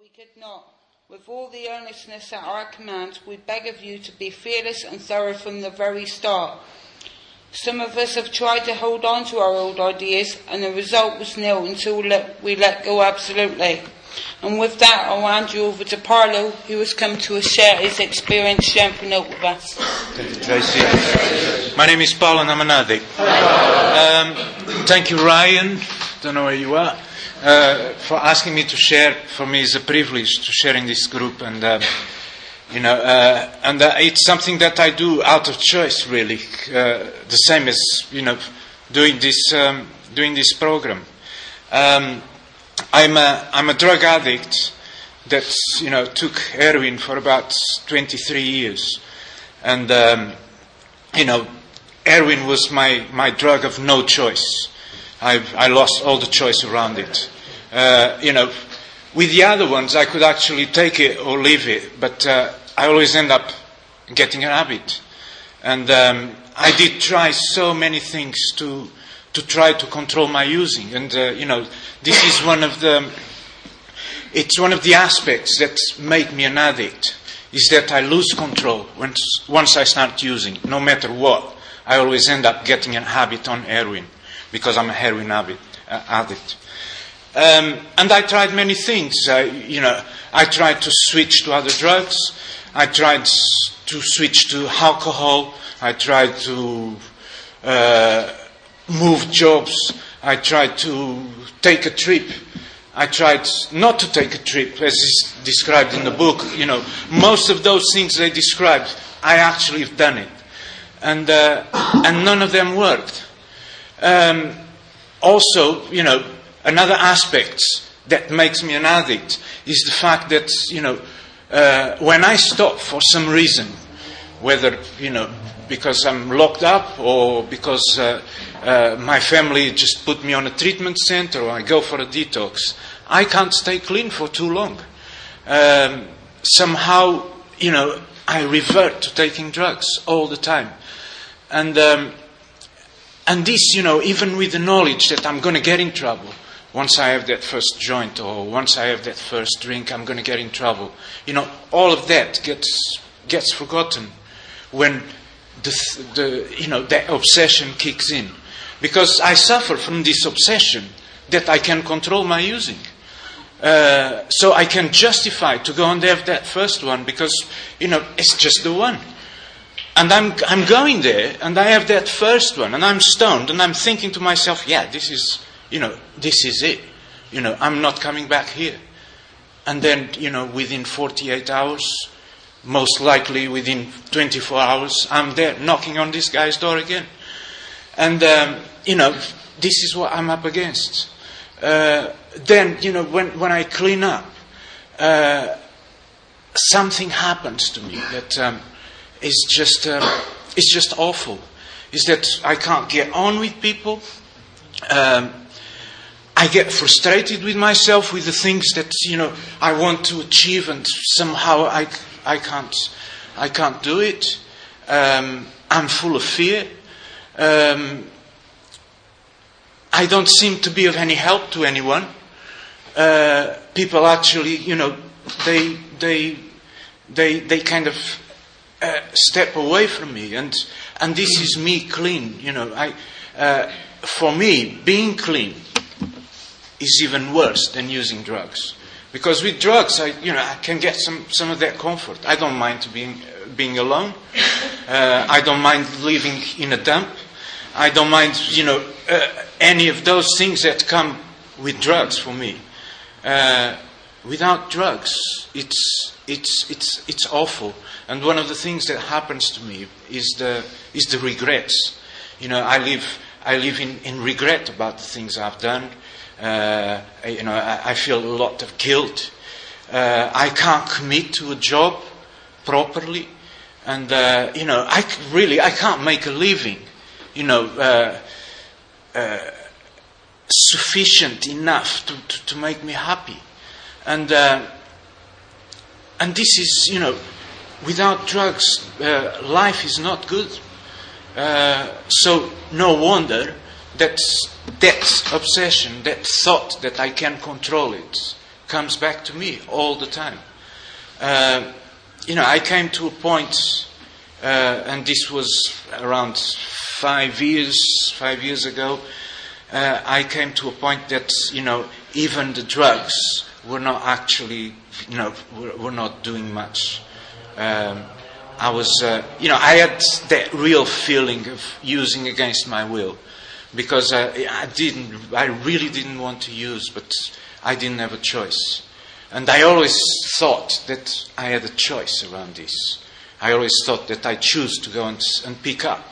we could not. With all the earnestness at our command, we beg of you to be fearless and thorough from the very start. Some of us have tried to hold on to our old ideas, and the result was nil until we let go absolutely. And with that, I'll hand you over to Parlo, who has come to share his experience, strength and hope with us. Thank you, Tracy. My name is Paul and I'm an addict. Thank you, Ryan, don't know where you are, for asking me to share. For me, it's a privilege to share in this group, and it's something that I do out of choice, really. The same as doing this program. I'm a drug addict that took heroin for about 23 years, and heroin was my drug of no choice. I lost all the choice around it. With the other ones, I could actually take it or leave it, but I always end up getting a habit. And I did try so many things to try to control my using. And, this is one of the aspects that make me an addict, is that I lose control once I start using. No matter what, I always end up getting a habit on heroin, because I'm a heroin addict. And I tried many things. I tried to switch to other drugs. I tried to switch to alcohol. I tried to move jobs. I tried to take a trip. I tried not to take a trip, as is described in the book. Most of those things they described, I actually have done it. And none of them worked. Also, another aspect that makes me an addict is the fact that, when I stop for some reason, whether, because I'm locked up or because my family just put me on a treatment center or I go for a detox, I can't stay clean for too long. Somehow, I revert to taking drugs all the time. And this, even with the knowledge that I'm going to get in trouble, once I have that first joint or once I have that first drink, I'm going to get in trouble. All of that gets forgotten when that obsession kicks in. Because I suffer from this obsession that I can control my using. So I can justify to go and have that first one because, it's just the one. And I'm going there and I have that first one and I'm stoned and I'm thinking to myself, yeah, this is it. I'm not coming back here. And then, within 48 hours, most likely within 24 hours, I'm there knocking on this guy's door again. And, this is what I'm up against. Then, when I clean up, something happens to me that is just awful. Is that I can't get on with people. I get frustrated with myself, with the things that, I want to achieve and somehow I can't do it. I'm full of fear. I don't seem to be of any help to anyone. People actually, they kind of step away from me, and this is me clean. For me, being clean is even worse than using drugs, because with drugs, I can get some of that comfort. I don't mind being alone. I don't mind living in a dump. I don't mind, any of those things that come with drugs for me. Without drugs, it's awful. And one of the things that happens to me is the regrets. I live in regret about the things I've done. I feel a lot of guilt. I can't commit to a job properly, and I can't make a living. Sufficient enough to make me happy, and this is without drugs, life is not good. So no wonder that obsession, that thought that I can control it, comes back to me all the time. I came to a point, and this was around 5 years ago. I came to a point that even the drugs were not actually were not doing much. I was I had that real feeling of using against my will, because I really didn't want to use, but I didn't have a choice. And I always thought that I had a choice around this. I always thought that I choose to go and pick up.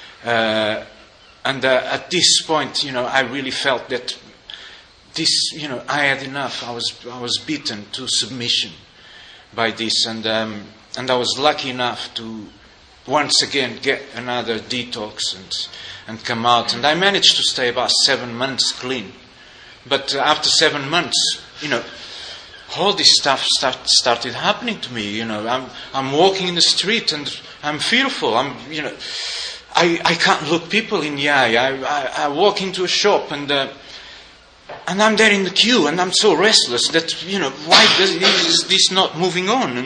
And at this point, I really felt that I had enough. I was beaten to submission by this, and I was lucky enough to once again get another detox and come out. And I managed to stay about 7 months clean. But after 7 months, all this stuff started happening to me. I'm walking in the street and I'm fearful. I can't look people in the eye. I walk into a shop and I'm there in the queue and I'm so restless that why is this not moving on?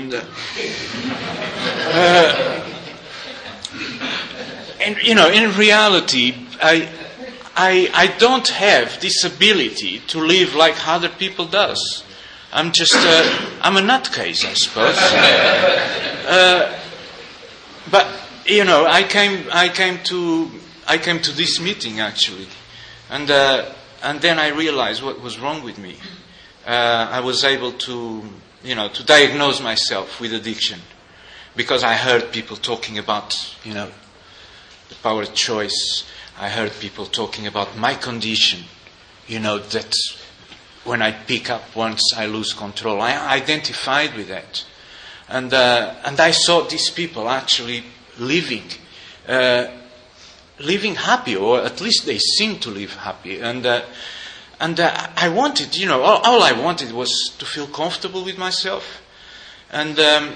And in reality, I don't have this ability to live like other people does. I'm just I'm a nutcase, I suppose. But I came to this meeting actually, and then I realized what was wrong with me. I was able to diagnose myself with addiction, because I heard people talking about the power of choice. I heard people talking about my condition, that when I pick up once I lose control. I identified with that, and I saw these people actually living happy, or at least they seemed to live happy. And I wanted, all I wanted was to feel comfortable with myself, and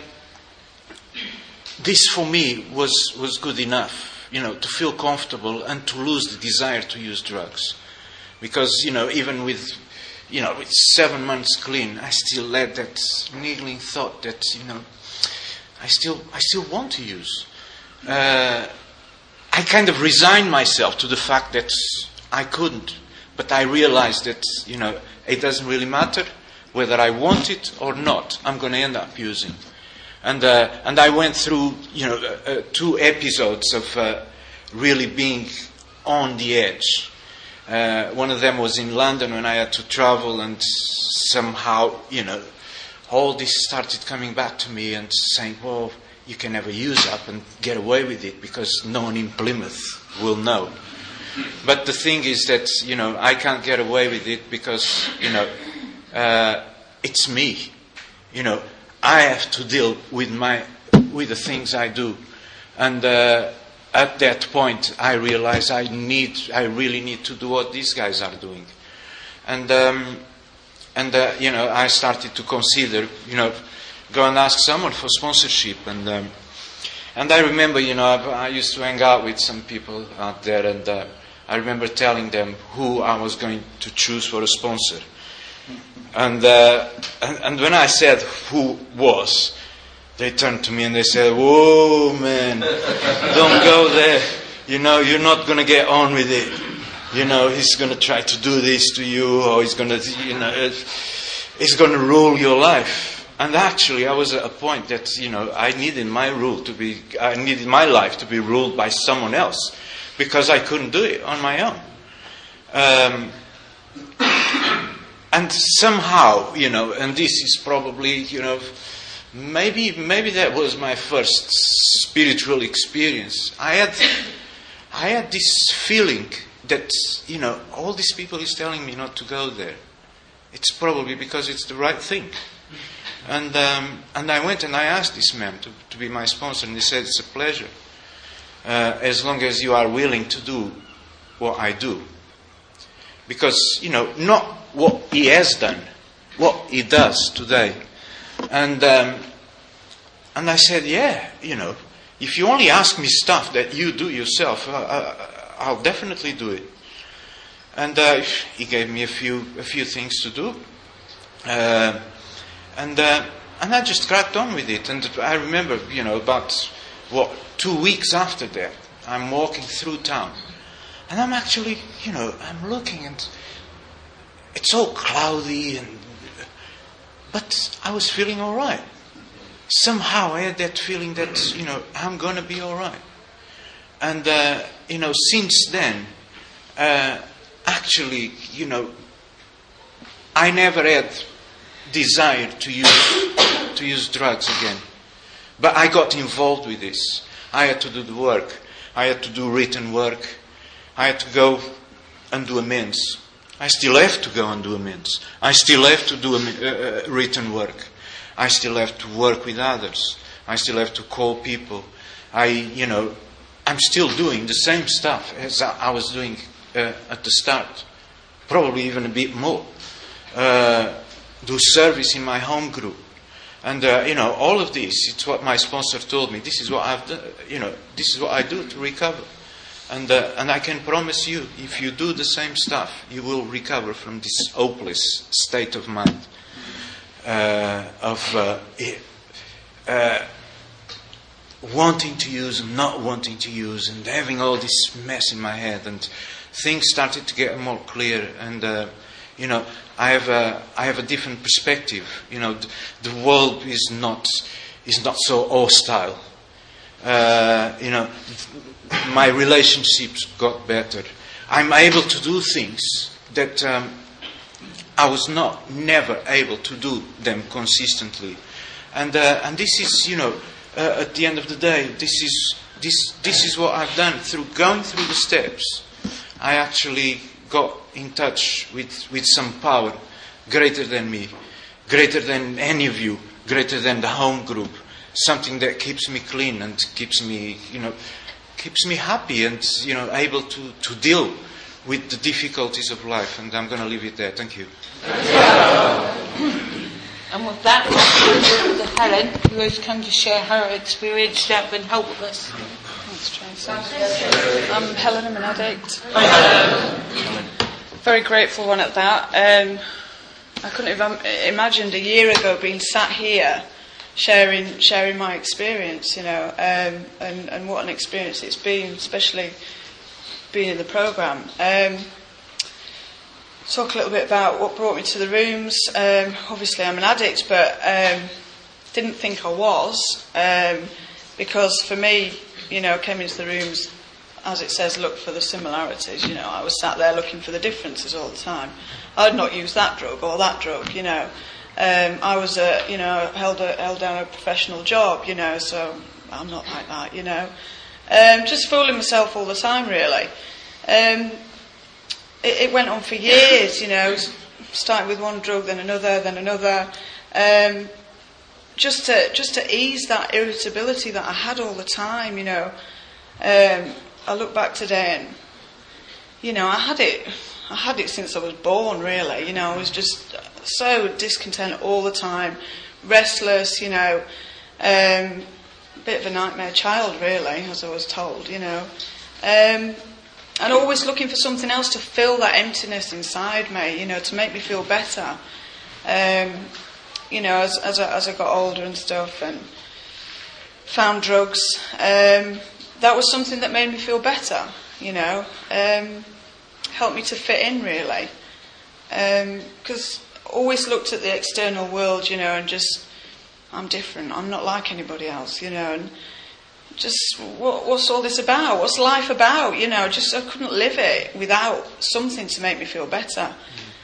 this for me was good enough. To feel comfortable and to lose the desire to use drugs. Because, even with 7 months clean, I still had that niggling thought that, I still want to use. I kind of resigned myself to the fact that I couldn't. But I realized that, it doesn't really matter whether I want it or not. I'm going to end up using. And I went through, 2 episodes of really being on the edge. One of them was in London when I had to travel, and somehow, all this started coming back to me and saying, well, you can never use up and get away with it because no one in Plymouth will know. But the thing is that, I can't get away with it because, it's me. I have to deal with the things I do, and at that point I realized I really need to do what these guys are doing, and I started to consider go and ask someone for sponsorship, and I remember I used to hang out with some people out there, and I remember telling them who I was going to choose for a sponsor. And when I said who was, they turned to me and they said, "Whoa, man, don't go there. You're not going to get on with it. He's going to try to do this to you, or he's going to, he's going to rule your life." And actually, I was at a point that I needed my life to be ruled by someone else, because I couldn't do it on my own. And somehow, and this is probably, maybe that was my first spiritual experience. I had this feeling that, all these people is telling me not to go there. It's probably because it's the right thing. And I went and I asked this man to be my sponsor, and he said, "It's a pleasure, as long as you are willing to do what I do." Because, not what he has done, what he does today. And I said, yeah, if you only ask me stuff that you do yourself, I'll definitely do it. And he gave me a few things to do. And I just cracked on with it. And I remember, about 2 weeks after that, I'm walking through town, and I'm actually, I'm looking, and it's all cloudy, but I was feeling all right. Somehow I had that feeling that, I'm going to be all right. And, since then, actually, I never had desire to use drugs again. But I got involved with this. I had to do the work. I had to do written work. I had to go and do amends. I still have to go and do amends. I still have to do written work. I still have to work with others. I still have to call people. I'm still doing the same stuff as I was doing at the start. Probably even a bit more. Do service in my home group. And, all of this, it's what my sponsor told me. This is what I've done, this is what I do to recover. And I can promise you, if you do the same stuff, you will recover from this hopeless state of mind. Wanting to use and not wanting to use, and having all this mess in my head, and things started to get more clear. And I have a different perspective. The world is not so hostile. My relationships got better. I'm able to do things that I was never able to do them consistently. And this is, at the end of the day, this is what I've done through going through the steps. I actually got in touch with some power greater than me, greater than any of you, greater than the home group, something that keeps me clean and keeps me happy and, able to deal with the difficulties of life. And I'm going to leave it there. Thank you. And with that, we'll go to Helen, who has come to share her experience that has been helpless. I'm Helen, I'm an addict. Very grateful one at that. I couldn't have imagined a year ago being sat here sharing my experience, and what an experience it's been, especially being in the programme. Talk a little bit about what brought me to the rooms. Obviously I'm an addict, but didn't think I was, because for me, I came into the rooms, as it says, look for the similarities. I was sat there looking for the differences all the time. I'd not used that drug or that drug, I was held down a professional job, so I'm not like that, just fooling myself all the time, really. It went on for years, starting with one drug, then another, just to ease that irritability that I had all the time, I look back today and, I had it since I was born, really. I was just so discontent all the time, restless, bit of a nightmare child, really, as I was told, and always looking for something else to fill that emptiness inside me, to make me feel better. As I got older and stuff and found drugs, that was something that made me feel better, helped me to fit in, really. Because always looked at the external world, and just, I'm different, I'm not like anybody else, and just, what's all this about? What's life about? Just I couldn't live it without something to make me feel better.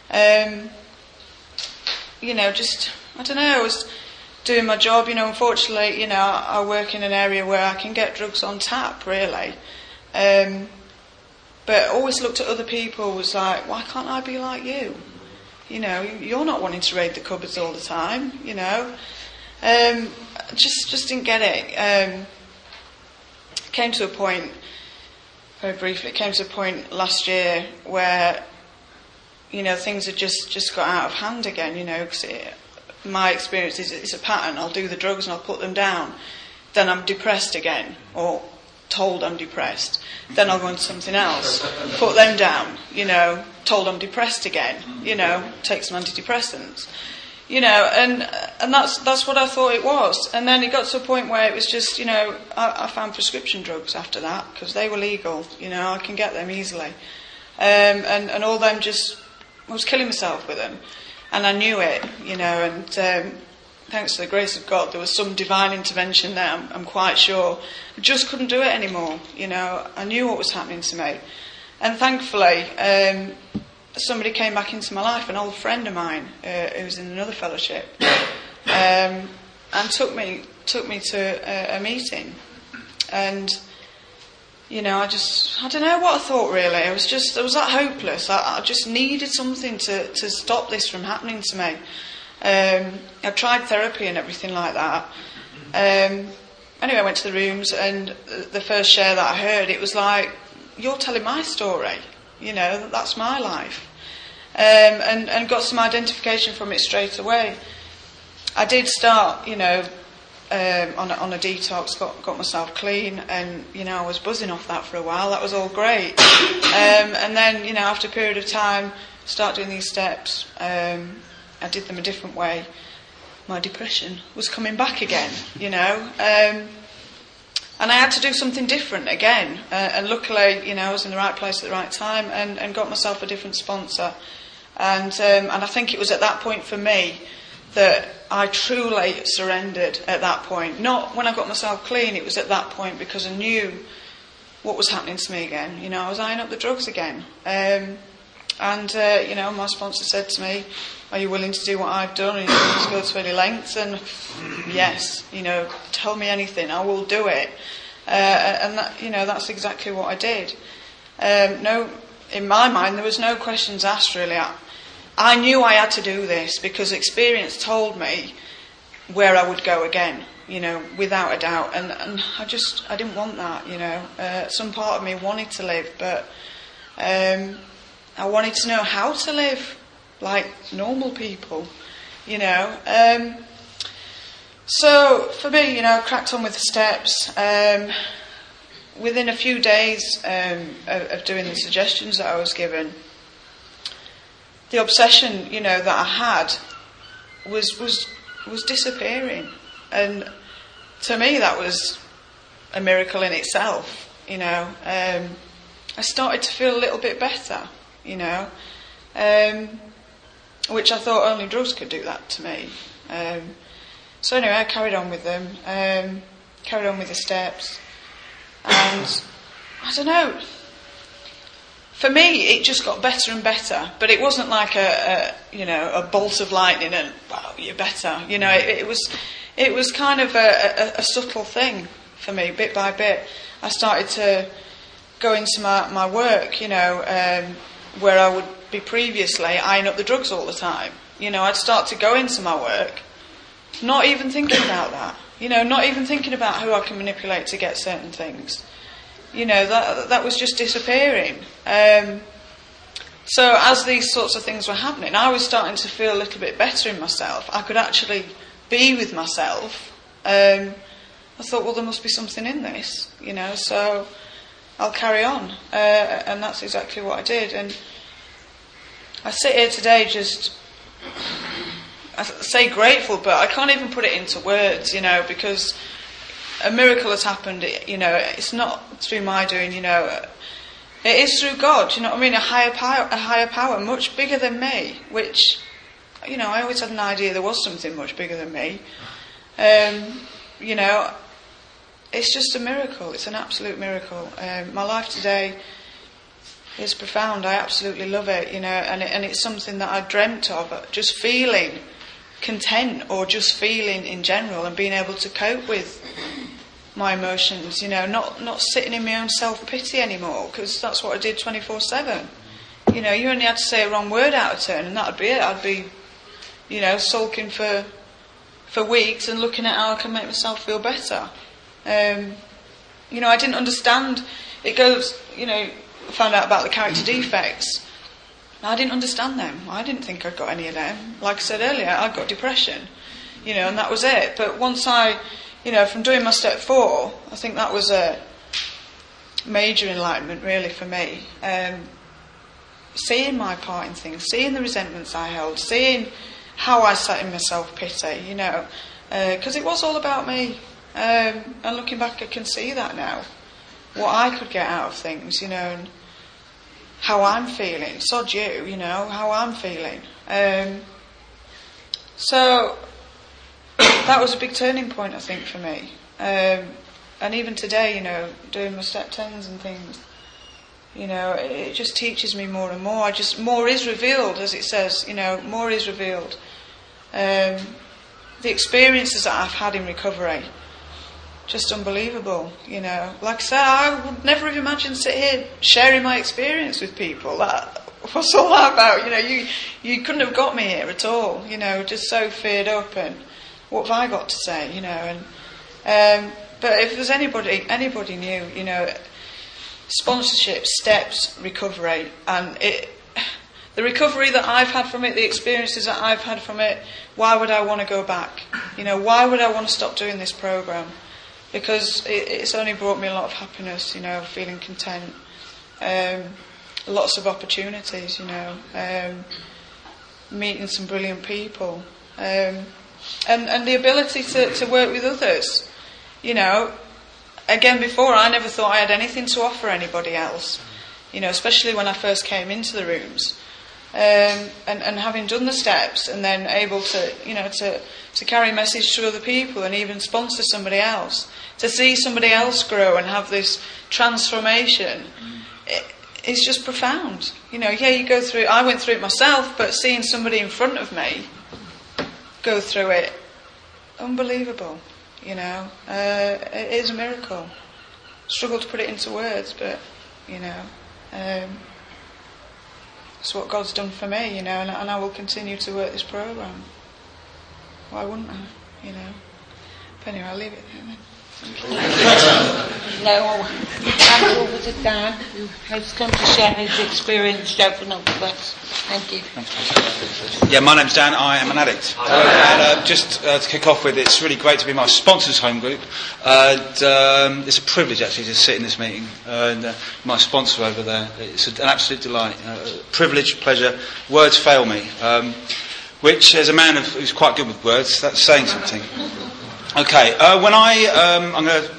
Just, I don't know, I was doing my job, unfortunately, I work in an area where I can get drugs on tap, really. But always looked at other people, was like, why can't I be like you? You're not wanting to raid the cupboards all the time, Just didn't get it. Came to a point, very briefly, last year where, things had just got out of hand again, because my experience is it's a pattern. I'll do the drugs and I'll put them down. Then I'm depressed again, or told I'm depressed. Then I'll go into something else, put them down, told I'm depressed again, take some antidepressants. You know, and that's what I thought it was. And then it got to a point where it was just, you know, I found prescription drugs after that because they were legal. You know, I can get them easily. And all them just, I was killing myself with them. And I knew it, you know, and thanks to the grace of God, there was some divine intervention there, I'm quite sure. I just couldn't do it anymore, you know. I knew what was happening to me. And thankfully, somebody came back into my life, an old friend of mine who was in another fellowship, and took me to a meeting. And, you know, I don't know what I thought really. I was that hopeless. I just needed something to stop this from happening to me. I tried therapy and everything like that. Anyway, I went to the rooms, and the first share that I heard, it was like, you're telling my story. You know, that's my life. And got some identification from it straight away. I did start, you know, on a detox, got myself clean, and, you know, I was buzzing off that for a while. That was all great. And then, you know, after a period of time, start doing these steps. I did them a different way. My depression was coming back again, you know. And I had to do something different again. And luckily, you know, I was in the right place at the right time and got myself a different sponsor. And I think it was at that point for me that I truly surrendered at that point. Not when I got myself clean, it was at that point because I knew what was happening to me again. You know, I was eyeing up the drugs again. You know, my sponsor said to me, are you willing to do what I've done? And you willing to go to any lengths? And yes, you know, tell me anything, I will do it. And that, you know, that's exactly what I did. No, in my mind, there was no questions asked really. I knew I had to do this because experience told me where I would go again, you know, without a doubt. And I didn't want that, you know. Some part of me wanted to live, but I wanted to know how to live like normal people, you know. So for me, you know, I cracked on with the steps. Within a few days of doing the suggestions that I was given, the obsession, you know, that I had was disappearing, and to me that was a miracle in itself. You know, I started to feel a little bit better, you know, which I thought only drugs could do that to me. So anyway, I carried on with them, carried on with the steps, and I don't know. For me, it just got better and better, but it wasn't like a bolt of lightning and wow, you're better. You know, it was kind of a subtle thing for me, bit by bit. I started to go into my work, you know, where I would be previously eyeing up the drugs all the time. You know, I'd start to go into my work, not even thinking about that. You know, not even thinking about who I can manipulate to get certain things. You know, that was just disappearing. So as these sorts of things were happening, I was starting to feel a little bit better in myself. I could actually be with myself. I thought, well, there must be something in this, you know, so I'll carry on. And that's exactly what I did. And I sit here today just, I say grateful, but I can't even put it into words, you know, because a miracle has happened, you know. It's not through my doing, you know. It is through God, you know what I mean? A higher power, much bigger than me, which, you know, I always had an idea there was something much bigger than me. You know, it's just a miracle. It's an absolute miracle. My life today is profound. I absolutely love it, you know, and it's something that I dreamt of, just feeling content or just feeling in general and being able to cope with my emotions, you know, not sitting in my own self-pity anymore, because that's what I did 24/7. You know, you only had to say a wrong word out of turn and that'd be it. I'd be, you know, sulking for weeks and looking at how I can make myself feel better. You know, I didn't understand. It goes, you know, I found out about the character defects. I didn't understand them. I didn't think I'd got any of them. Like I said earlier, I got depression, you know, and that was it. But once you know, from doing my step 4, I think that was a major enlightenment really for me. Seeing my part in things, seeing the resentments I held, seeing how I sat in my self-pity, you know, because it was all about me. And looking back, I can see that now, what I could get out of things, you know, and how I'm feeling. Sod you, you know, how I'm feeling. So that was a big turning point, I think, for me. And even today, you know, doing my step 10s and things, you know, it just teaches me more and more. More is revealed, as it says, you know, more is revealed. The experiences that I've had in recovery, just unbelievable, you know. Like I said, I would never have imagined sitting here sharing my experience with people. What's all that about? You know, you couldn't have got me here at all, you know, just so feared up, and what have I got to say, you know. And but if there's anybody new, you know, sponsorship, steps, recovery, and the recovery that I've had from it, the experiences that I've had from it, why would I want to go back? You know, why would I want to stop doing this programme? Because it's only brought me a lot of happiness, you know, feeling content, lots of opportunities, you know, meeting some brilliant people, and the ability to work with others, you know. Again, before, I never thought I had anything to offer anybody else, you know, especially when I first came into the rooms. And having done the steps and then able to, you know, to carry a message to other people and even sponsor somebody else, to see somebody else grow and have this transformation, it's just profound. You know, yeah, you go through it. I went through it myself, but seeing somebody in front of me go through it, unbelievable. You know, it is a miracle. Struggle to put it into words, but, you know, it's what God's done for me, you know, and I will continue to work this programme. Why wouldn't I, you know? But anyway, I'll leave it there then. Now, I'll hand over to Dan, who has come to share his experience open up with us. Thank you. Yeah, my name's Dan. I am an addict. And just to kick off with, it's really great to be my sponsor's home group. It's a privilege actually to sit in this meeting. And my sponsor over there, it's an absolute delight. Privilege, pleasure. Words fail me. Which, as a man who's quite good with words, that's saying something. Okay, when I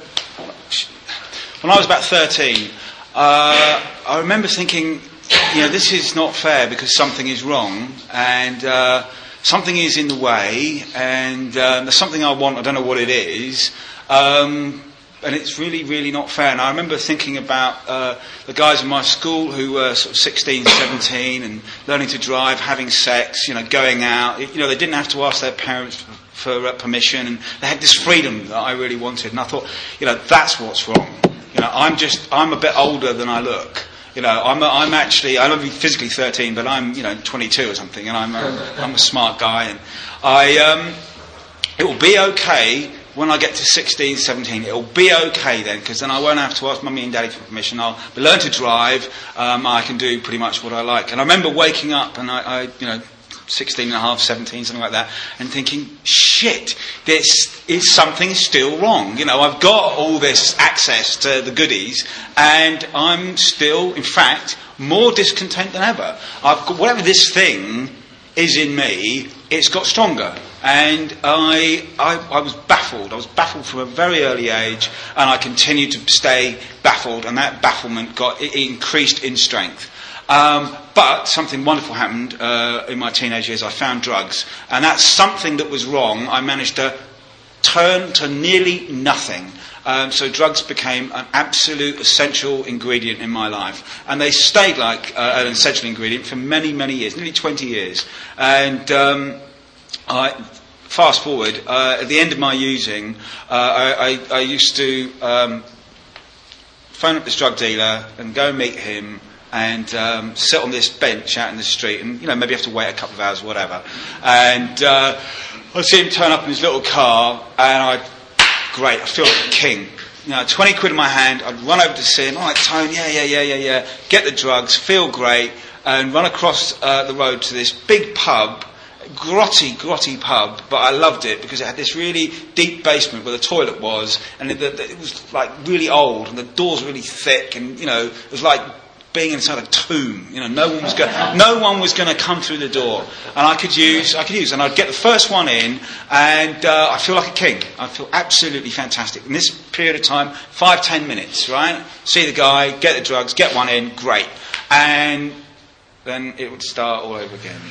was about 13, I remember thinking, you know, this is not fair because something is wrong and something is in the way, and there's something I want, I don't know what it is, and it's really, really not fair. And I remember thinking about the guys in my school who were sort of 16, 17 and learning to drive, having sex, you know, going out. You know, they didn't have to ask their parents for permission, and they had this freedom that I really wanted. And I thought, you know, that's what's wrong. You know, I'm a bit older than I look. You know, I'm only physically 13, but I'm, you know, 22 or something, and I'm a smart guy, and it will be okay when I get to 16, 17. It'll be okay then, because then I won't have to ask mummy and daddy for permission. I'll learn to drive. I can do pretty much what I like. And I remember waking up, and I you know, 16 and a half, 17, something like that, and thinking, shit, this is something still wrong. You know, I've got all this access to the goodies, and I'm still, in fact, more discontent than ever. I've got, whatever this thing is in me, it's got stronger. And I was baffled. I was baffled from a very early age, and I continued to stay baffled, and that bafflement it increased in strength. But something wonderful happened in my teenage years. I found drugs, and that's something that was wrong. I managed to turn to nearly nothing. So drugs became an absolute essential ingredient in my life, and they stayed like an essential ingredient for many, many years, nearly 20 years. And fast forward, at the end of my using, I used to phone up this drug dealer and go and meet him, and sit on this bench out in the street, and, you know, maybe have to wait a couple of hours or whatever. And I'd see him turn up in his little car, and I feel like a king. You know, 20 quid in my hand, I'd run over to see him. All right, Tone, yeah. Get the drugs, feel great, and run across the road to this big pub, grotty pub, but I loved it because it had this really deep basement where the toilet was, and it was like really old, and the doors were really thick, and, you know, it was like being inside a tomb. No one was going to come through the door, and I could use, and I'd get the first one in, and I feel like a king. I feel absolutely fantastic. In this period of time, 5-10 minutes, right? See the guy, get the drugs, get one in, great, and then it would start all over again.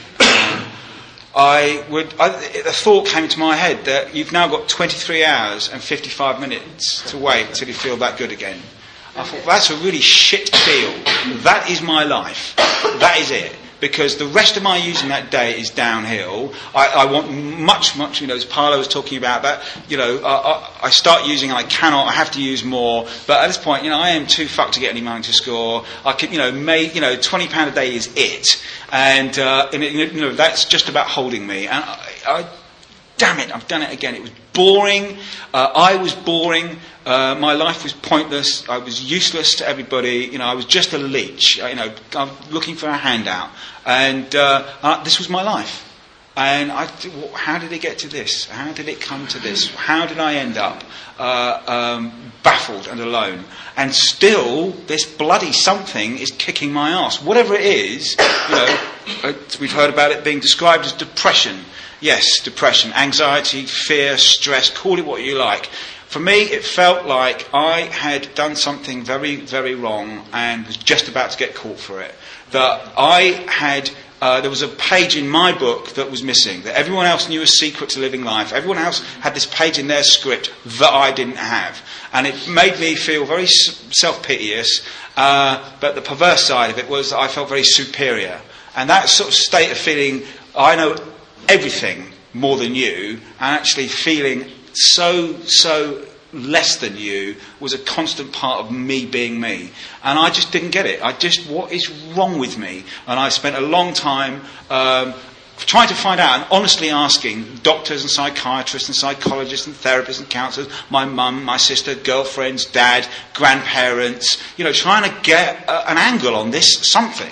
The thought came into my head that you've now got 23 hours and 55 minutes to wait until you feel that good again. I thought, that's a really shit deal. That is my life. That is it. Because the rest of my using that day is downhill. I want much, as Paolo was talking about that, I start using and I have to use more. But at this point, I am too fucked to get any money to score. I could, £20 a day is it. And that's just about holding me. And damn it, I've done it again. It was boring. I was boring. My life was pointless. I was useless to everybody. I was just a leech. I'm looking for a handout. And this was my life. And how did it get to this? How did it come to this? How did I end up baffled and alone? And still, this bloody something is kicking my ass. Whatever it is, we've heard about it being described as depression. Yes, depression, anxiety, fear, stress, call it what you like. For me, it felt like I had done something very, very wrong and was just about to get caught for it. That I had, there was a page in my book that was missing, that everyone else knew a secret to living life. Everyone else had this page in their script that I didn't have. And it made me feel very self-piteous, but the perverse side of it was that I felt very superior. And that sort of state of feeling, I know everything more than you, and actually feeling so less than you was a constant part of me being me. And I just didn't get it. What is wrong with me? And I spent a long time trying to find out and honestly asking doctors and psychiatrists and psychologists and therapists and counsellors, my mum, my sister, girlfriends, dad, grandparents, trying to get an angle on this something.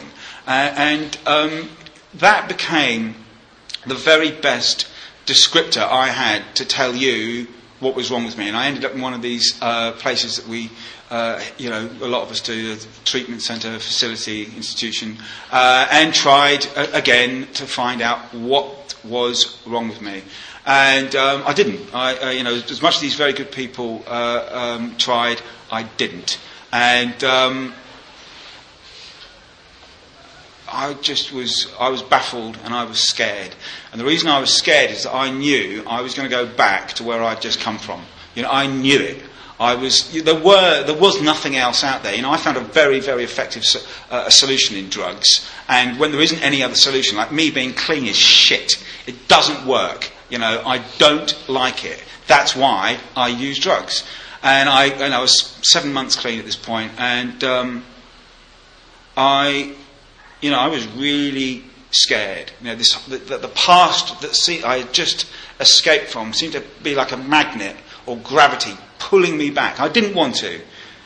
That became the very best descriptor I had to tell you what was wrong with me. And I ended up in one of these places that we, a lot of us do, a treatment centre, facility, institution, and tried again to find out what was wrong with me. And I didn't. As much as these very good people tried, I didn't. And I was baffled and I was scared. And the reason I was scared is that I knew I was going to go back to where I'd just come from. I knew it. There was nothing else out there. I found a very, very effective solution in drugs. And when there isn't any other solution, like me being clean is shit. It doesn't work. I don't like it. That's why I use drugs. And I was 7 months clean at this point, and I was really scared. The past that I had just escaped from seemed to be like a magnet or gravity pulling me back. I didn't want to.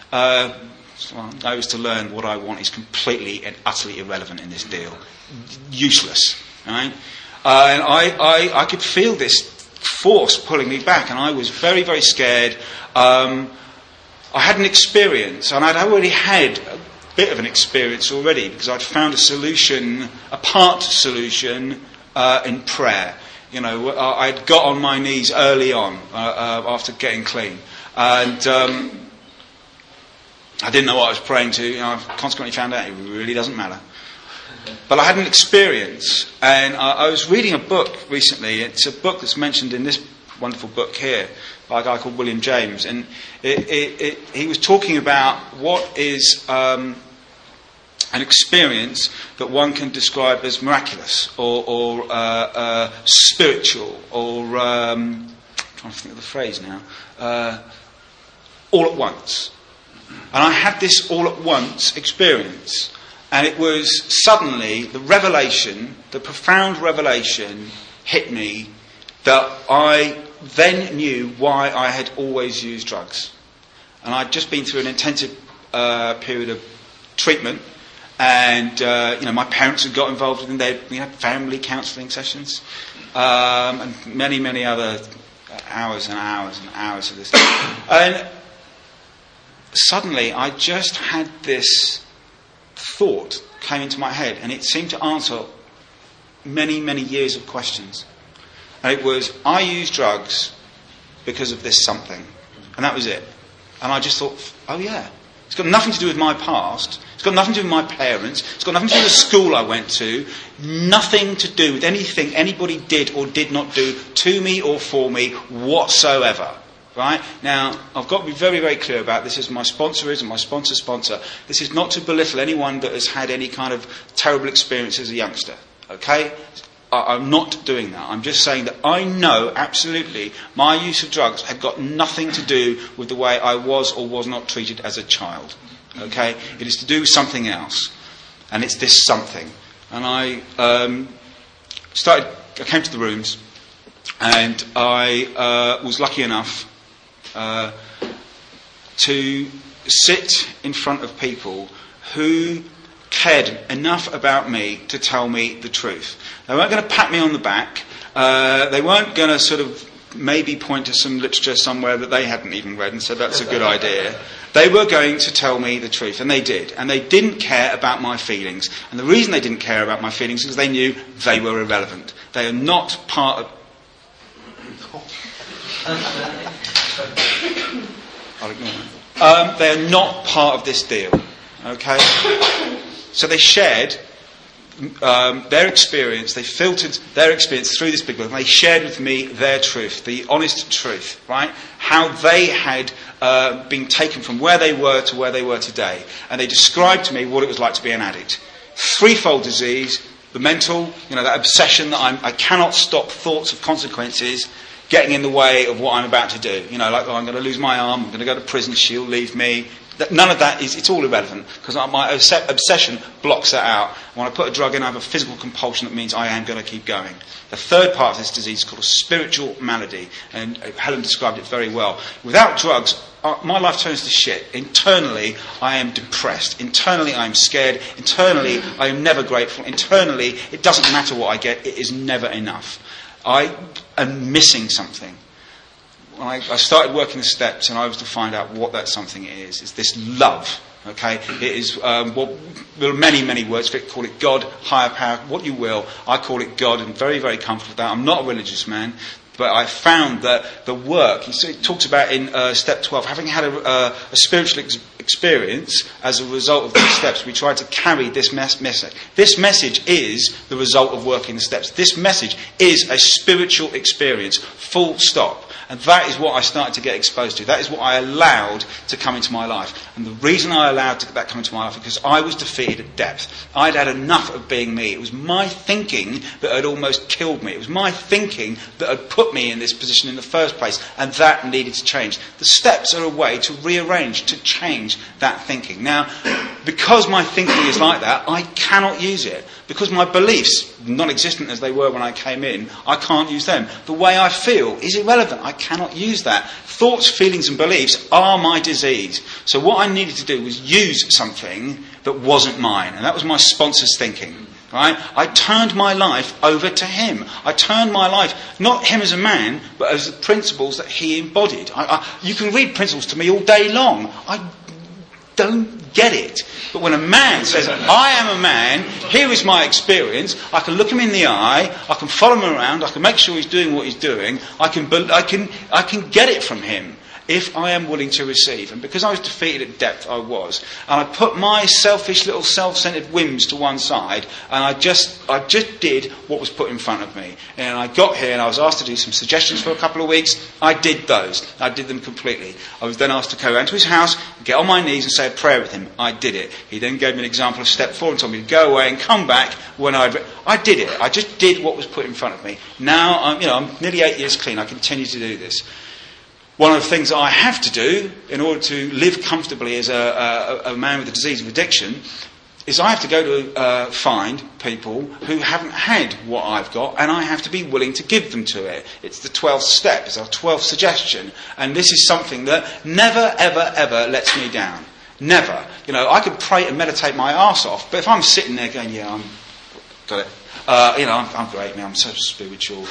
I was to learn what I want is completely and utterly irrelevant in this deal. Useless. Right? And I could feel this force pulling me back, and I was very, very scared. I had an experience, and I'd already had a bit of an experience already, because I'd found a part solution in prayer. I'd got on my knees early on after getting clean, and I didn't know what I was praying to. I consequently found out it really doesn't matter. But I had an experience, and I was reading a book recently. It's a book that's mentioned in this wonderful book here by a guy called William James, and he was talking about what is an experience that one can describe as miraculous or spiritual, or I'm trying to think of the phrase now, all at once. And I had this all at once experience. And it was suddenly the profound revelation hit me that I then knew why I had always used drugs. And I'd just been through an intensive period of treatment, and my parents had got involved in their family counselling sessions, and many, many other hours and hours and hours of this. And suddenly I just had this thought came into my head, and it seemed to answer many, many years of questions. And it was, I use drugs because of this something. And that was it. And I just thought, oh yeah. It's got nothing to do with my past. It's got nothing to do with my parents. It's got nothing to do with the school I went to. Nothing to do with anything anybody did or did not do to me or for me whatsoever. Right? Now, I've got to be very, very clear about this, as my sponsor is and my sponsor's sponsor. This is not to belittle anyone that has had any kind of terrible experience as a youngster. Okay? I'm not doing that. I'm just saying that I know absolutely my use of drugs had got nothing to do with the way I was or was not treated as a child. Okay? It is to do with something else. And it's this something. And I came to the rooms, and I was lucky enough to sit in front of people who cared enough about me to tell me the truth. They weren't going to pat me on the back. They weren't going to sort of maybe point to some literature somewhere that they hadn't even read and said that's a good idea. They were going to tell me the truth, and they did. And they didn't care about my feelings. And the reason they didn't care about my feelings is they knew they were irrelevant. They are not part of... I'll ignore that. They are not part of this deal. Okay? So they shared their experience, they filtered their experience through this big book, and they shared with me their truth, the honest truth, right? How they had been taken from where they were to where they were today. And they described to me what it was like to be an addict. Threefold disease, the mental, that obsession that I cannot stop thoughts of consequences getting in the way of what I'm about to do. Like, I'm going to lose my arm, I'm going to go to prison, she'll leave me. None of that it's all irrelevant, because my obsession blocks that out. When I put a drug in, I have a physical compulsion that means I am going to keep going. The third part of this disease is called a spiritual malady, and Helen described it very well. Without drugs, my life turns to shit. Internally, I am depressed. Internally, I am scared. Internally, I am never grateful. Internally, it doesn't matter what I get, it is never enough. I am missing something. When I started working the steps, and I was to find out what that something is. It's this love. Okay, it is what there are many, many words for it. Call it God, higher power, what you will. I call it God, and very, very comfortable with that. I'm not a religious man, but I found that the work. It talks about in step 12, having had a spiritual experience as a result of these steps, we tried to carry this message. This message is the result of working the steps. This message is a spiritual experience. Full stop. And that is what I started to get exposed to. That is what I allowed to come into my life. And the reason I allowed that come into my life is because I was defeated at depth. I'd had enough of being me. It was my thinking that had almost killed me. It was my thinking that had put me in this position in the first place. And that needed to change. The steps are a way to rearrange, to change that thinking. Now, because my thinking is like that, I cannot use it. Because my beliefs, non-existent as they were when I came in, I can't use them. The way I feel is irrelevant. I cannot use that. Thoughts, feelings and beliefs are my disease. So what I needed to do was use something that wasn't mine. And that was my sponsor's thinking. Right? I turned my life over to him. I turned my life, not him as a man, but as the principles that he embodied. You can read principles to me all day long. I don't get it. But when a man says, I am a man, here is my experience, I can look him in the eye, I can follow him around, I can make sure he's doing what he's doing, I can get it from him if I am willing to receive. And because I was defeated at depth, I was. And I put my selfish little self-centered whims to one side, and I just did what was put in front of me. And I got here and I was asked to do some suggestions for a couple of weeks. I did those. I did them completely. I was then asked to go around to his house, get on my knees and say a prayer with him. I did it. He then gave me an example of step 4 and told me to go away and come back when I did it. I just did what was put in front of me. Now, I'm nearly 8 years clean. I continue to do this. One of the things that I have to do in order to live comfortably as a man with a disease of addiction is I have to go to find people who haven't had what I've got, and I have to be willing to give them to it. It's the 12th step, it's our 12th suggestion, and this is something that never, ever, ever lets me down. Never. I could pray and meditate my arse off, but if I'm sitting there going, yeah, I'm got it, I'm great now, I'm so spiritual,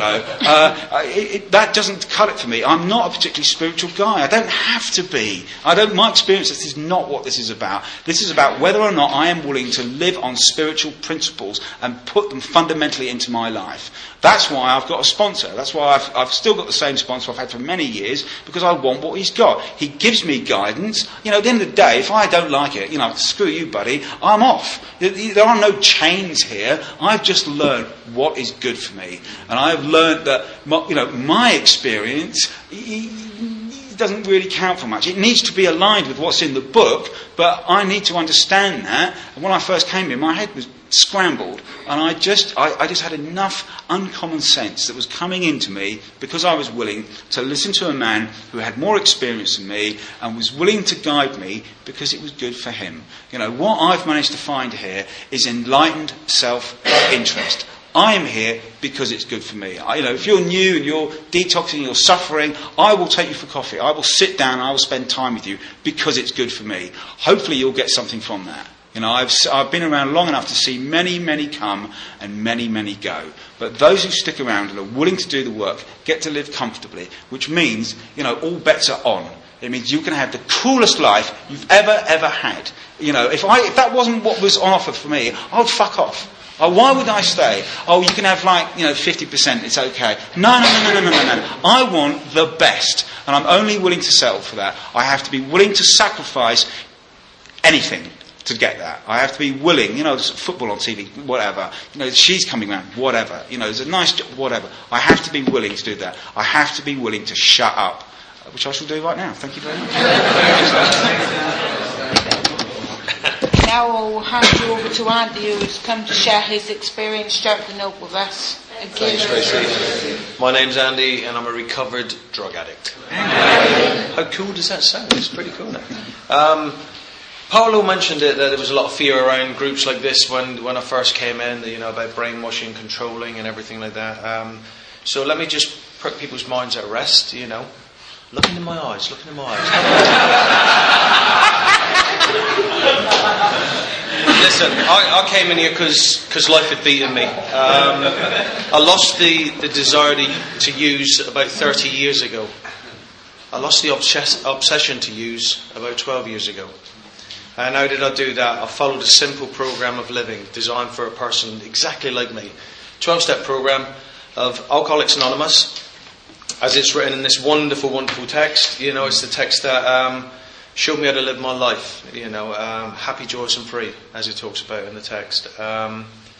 that doesn't cut it for me. I'm not a particularly spiritual guy. I don't have to be. My experience, this is not what this is about. This is about whether or not I am willing to live on spiritual principles and put them fundamentally into my life. That's why I've got a sponsor. That's why I've still got the same sponsor I've had for many years, because I want what he's got. He gives me guidance. At the end of the day, if I don't like it, screw you, buddy, I'm off. There are no chains here. I've just learned what is good for me. And I've learned that, my experience doesn't really count for much. It needs to be aligned with what's in the book, but I need to understand that. And when I first came here, my head was scrambled, and I just had enough uncommon sense that was coming into me because I was willing to listen to a man who had more experience than me and was willing to guide me because it was good for him. What I've managed to find here is enlightened self-interest. I am here because it's good for me. If you're new and you're detoxing, you're suffering, I will take you for coffee. I will sit down and I will spend time with you because it's good for me. Hopefully you'll get something from that. I've been around long enough to see many, many come and many, many go. But those who stick around and are willing to do the work get to live comfortably, which means, all bets are on. It means you can have the coolest life you've ever had. If that wasn't what was on offer for me, I would fuck off. Oh, why would I stay? Oh, you can have 50%, it's okay. No. I want the best. And I'm only willing to settle for that. I have to be willing to sacrifice anything to get that. I have to be willing, there's football on TV, whatever. She's coming around, whatever. There's a nice job, whatever. I have to be willing to do that. I have to be willing to shut up, which I shall do right now. Thank you very much. Now I'll hand you over to Andy, who has come to share his experience throughout the note with us. Thanks, Tracy. My name's Andy, and I'm a recovered drug addict. How cool does that sound? It's pretty cool now. Paolo mentioned it, that there was a lot of fear around groups like this when I first came in, about brainwashing, controlling and everything like that. So let me just put people's minds at rest, Look into my eyes, Listen, I came in here because life had beaten me. I lost the desire to use about 30 years ago. I lost the obsession to use about 12 years ago. And how did I do that? I followed a simple program of living designed for a person exactly like me. 12-step program of Alcoholics Anonymous, as it's written in this wonderful, wonderful text. It's the text that showed me how to live my life. Happy, joyous and free, as it talks about in the text. I'm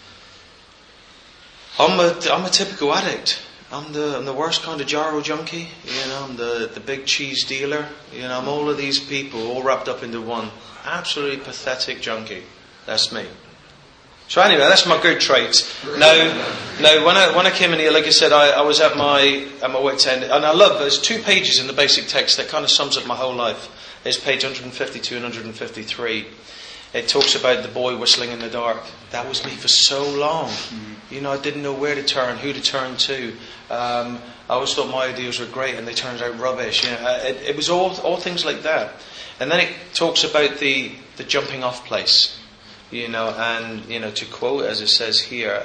a typical addict. I'm the worst kind of Jarro junkie. I'm the big cheese dealer. I'm all of these people all wrapped up into one. Absolutely pathetic junkie. That's me. So anyway, that's my good traits. Now, when I came in here, like I said, I was at my wit's end, and I love. There's 2 pages in the basic text that kind of sums up my whole life. It's page 152 and 153. It talks about the boy whistling in the dark. That was me for so long. I didn't know where to turn, who to turn to. I always thought my ideas were great, and they turned out rubbish. It was all things like that. And then it talks about the jumping off place, and to quote as it says here,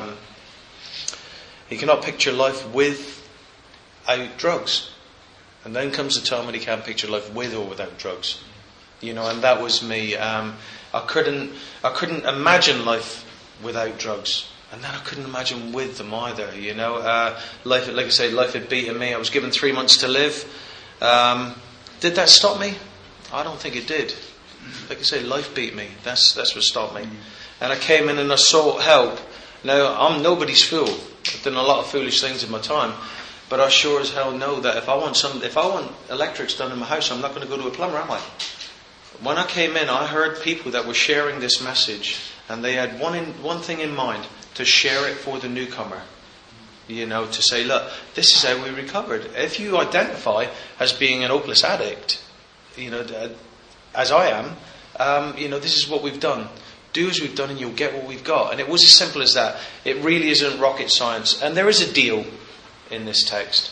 he cannot picture life without drugs. And then comes the time when he can't picture life with or without drugs, and that was me. I couldn't imagine life without drugs, and then I couldn't imagine with them either. Life, like I say, life had beaten me. I was given 3 months to live. Did that stop me? I don't think it did. Like I say, life beat me. That's what stopped me. And I came in and I sought help. Now, I'm nobody's fool. I've done a lot of foolish things in my time, but I sure as hell know that if I want electrics done in my house, I'm not going to go to a plumber, am I? When I came in, I heard people that were sharing this message, and they had one thing in mind: to share it for the newcomer. To say, look, this is how we recovered. If you identify as being an hopeless addict, as I am, this is what we've done. Do as we've done and you'll get what we've got. And it was as simple as that. It really isn't rocket science. And there is a deal in this text.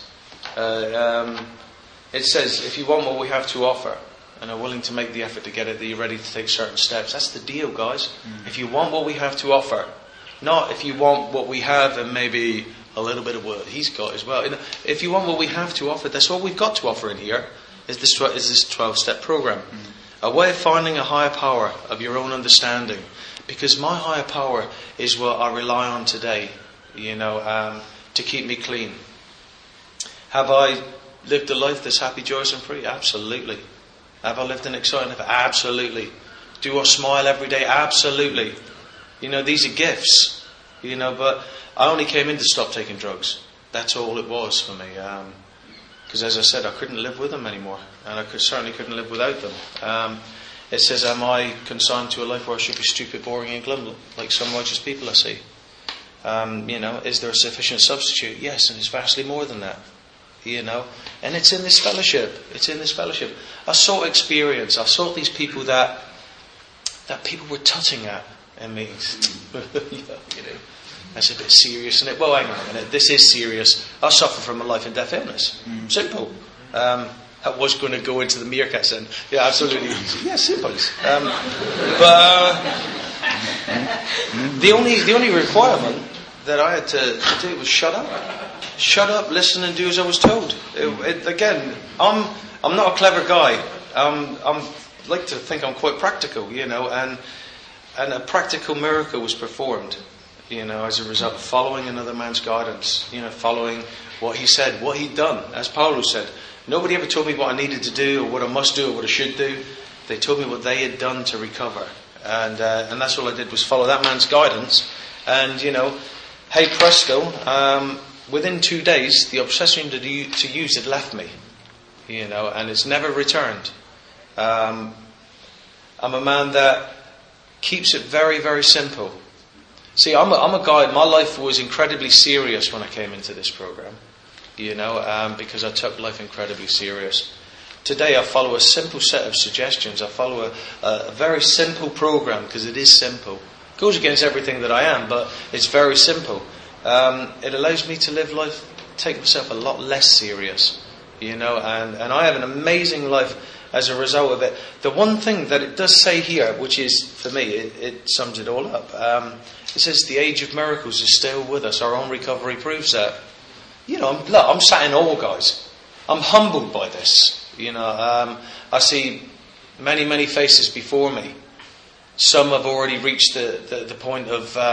It says, if you want what we have to offer and are willing to make the effort to get it, that you're ready to take certain steps. That's the deal, guys. If you want what we have to offer, Not if you want what we have and maybe a little bit of what he's got as well. If you want what we have to offer, that's what we've got to offer in here, is this 12-step program. A way of finding a higher power of your own understanding. Because my higher power is what I rely on today, to keep me clean. Have I lived a life that's happy, joyous and free? Absolutely. Have I lived an exciting life? Absolutely. Do I smile every day? Absolutely. These are gifts. But I only came in to stop taking drugs. That's all it was for me. Because as I said, I couldn't live with them anymore. And I certainly couldn't live without them. It says, am I consigned to a life where I should be stupid, boring and glum, like some righteous people I see? Is there a sufficient substitute? Yes, and it's vastly more than that. And it's in this fellowship. It's in this fellowship. I sought experience. I sought these people that people were tutting at in meetings. That's a bit serious, isn't it? Well, hang on a minute. This is serious. I suffer from a life and death illness. Simple. I was going to go into the meerkats and absolutely. Yeah, simple. But the only requirement that I had to do was shut up. Shut up, listen, and do as I was told. Again, I'm not a clever guy. I'm like to think I'm quite practical, and a practical miracle was performed, as a result of following another man's guidance, following what he said, what he'd done. As Paulo said, nobody ever told me what I needed to do or what I must do or what I should do. They told me what they had done to recover, and that's all I did was follow that man's guidance. And hey presto. Within 2 days, the obsession to use had left me, and it's never returned. I'm a man that keeps it very, very simple. See, I'm a guy. My life was incredibly serious when I came into this program, because I took life incredibly serious. Today, I follow a simple set of suggestions. I follow a very simple program because it is simple. It goes against everything that I am, but it's very simple. It allows me to live life, take myself a lot less serious, and I have an amazing life as a result of it. The one thing that it does say here, which is, for me, it sums it all up. It says the age of miracles is still with us. Our own recovery proves that. I'm sat in awe, guys. I'm humbled by this. I see many, many faces before me. Some have already reached the point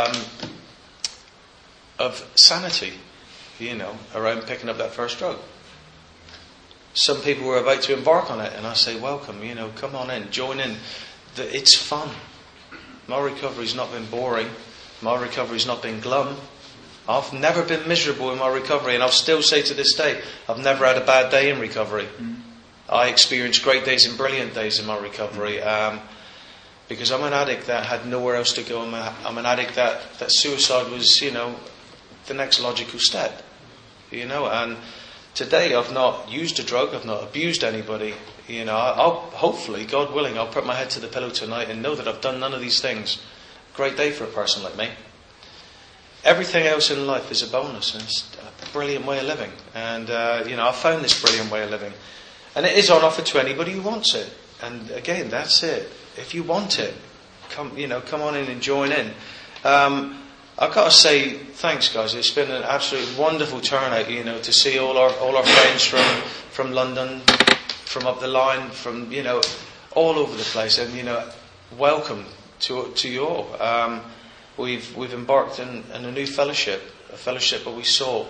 of sanity, around picking up that first drug. Some people were about to embark on it, and I say, welcome, come on in, join in. It's fun. My recovery's not been boring. My recovery's not been glum. I've never been miserable in my recovery, and I'll still say to this day, I've never had a bad day in recovery. I experienced great days and brilliant days in my recovery, because I'm an addict that had nowhere else to go. I'm an addict that suicide was, the next logical step, and today I've not used a drug, I've not abused anybody, I'll hopefully, God willing, I'll put my head to the pillow tonight and know that I've done none of these things. Great day for a person like me. Everything else in life is a bonus, and it's a brilliant way of living, and I've found this brilliant way of living, and it is on offer to anybody who wants it. And again, that's it. If you want it, come on in and join in. I've got to say thanks, guys. It's been an absolutely wonderful turnout, to see all our friends from London, from up the line, from all over the place, and welcome to you all. We've embarked in a new fellowship, a fellowship that we sought,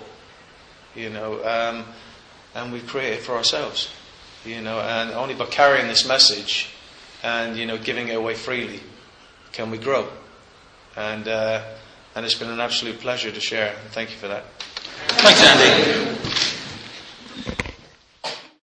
and we've created for ourselves, and only by carrying this message and giving it away freely can we grow. And it's been an absolute pleasure to share. Thank you for that. Thanks, Andy.